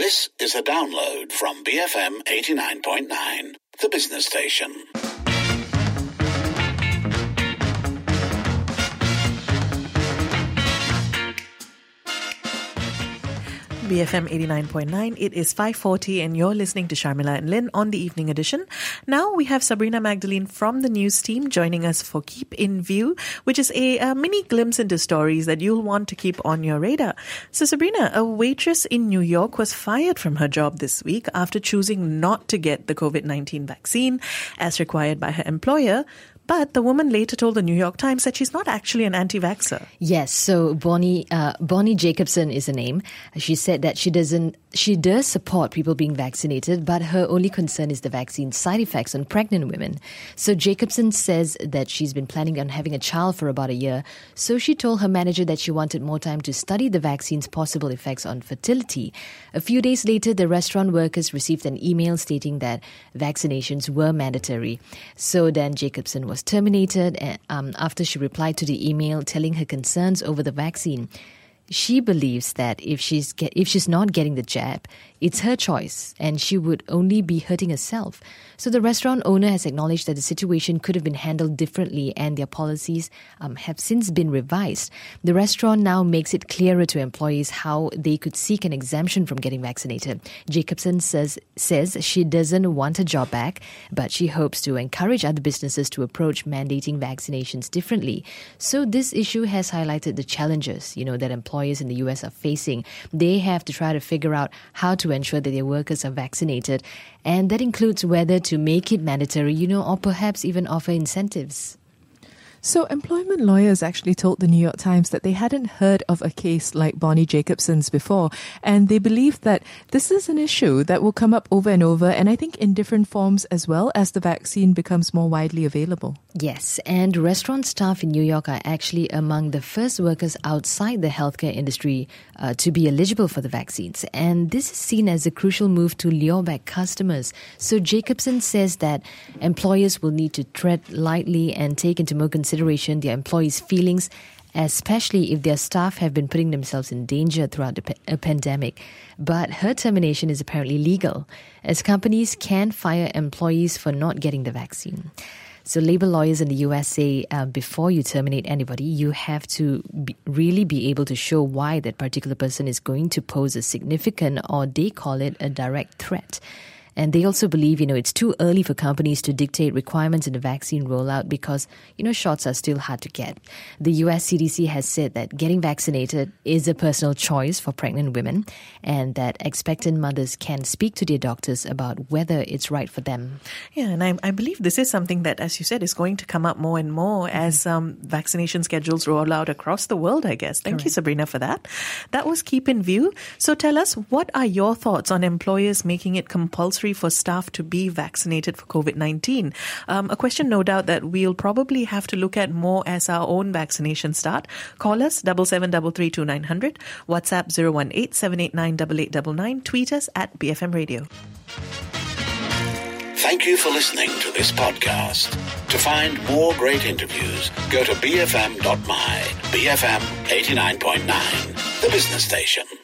This is a download from BFM 89.9, the business station. BFM 89.9, it is 5:40 and you're listening to Sharmila and Lynn on the evening edition. Now we have Sabrina Magdalene from the news team joining us for Keep in View, which is a mini glimpse into stories that you'll want to keep on your radar. So Sabrina, a waitress in New York was fired from her job this week after choosing not to get the COVID-19 vaccine as required by her employer. But the woman later told the New York Times that she's not actually an anti-vaxxer. Yes, so Bonnie Jacobson is the name. She said that she does support people being vaccinated, but her only concern is the vaccine's side effects on pregnant women. So Jacobson says that she's been planning on having a child for about a year. So she told her manager that she wanted more time to study the vaccine's possible effects on fertility. A few days later, the restaurant workers received an email stating that vaccinations were mandatory. So then Jacobson was terminated after she replied to the email telling her concerns over the vaccine. She believes that if she's not getting the jab, it's her choice and she would only be hurting herself. So the restaurant owner has acknowledged that the situation could have been handled differently and their policies have since been revised. The restaurant now makes it clearer to employees how they could seek an exemption from getting vaccinated. Jacobson says she doesn't want her job back, but she hopes to encourage other businesses to approach mandating vaccinations differently. So this issue has highlighted the challenges, that employers in the US are facing. They have to try to figure out how to ensure that their workers are vaccinated, and that includes whether to make it mandatory, or perhaps even offer incentives. So employment lawyers actually told the New York Times that they hadn't heard of a case like Bonnie Jacobson's before, and they believe that this is an issue that will come up over and over, and I think in different forms as well as the vaccine becomes more widely available. Yes, and restaurant staff in New York are actually among the first workers outside the healthcare industry to be eligible for the vaccines, and this is seen as a crucial move to lure back customers. So Jacobson says that employers will need to tread lightly and take into more consideration their employees' feelings, especially if their staff have been putting themselves in danger throughout a pandemic. But her termination is apparently legal, as companies can fire employees for not getting the vaccine. So labor lawyers in the US say before you terminate anybody, you have to really be able to show why that particular person is going to pose a significant, or they call it a direct threat. And they also believe, it's too early for companies to dictate requirements in the vaccine rollout because, shots are still hard to get. The US CDC has said that getting vaccinated is a personal choice for pregnant women and that expectant mothers can speak to their doctors about whether it's right for them. Yeah, and I believe this is something that, as you said, is going to come up more and more as vaccination schedules roll out across the world, I guess. Thank you, Sabrina, for that. That was Keep in View. So tell us, what are your thoughts on employers making it compulsory for staff to be vaccinated for COVID-19? A question, no doubt, that we'll probably have to look at more as our own vaccinations start. Call us 77332900, WhatsApp 018-789-8899, tweet us at BFM Radio. Thank you for listening to this podcast. To find more great interviews, go to bfm.my, BFM 89.9, the business station.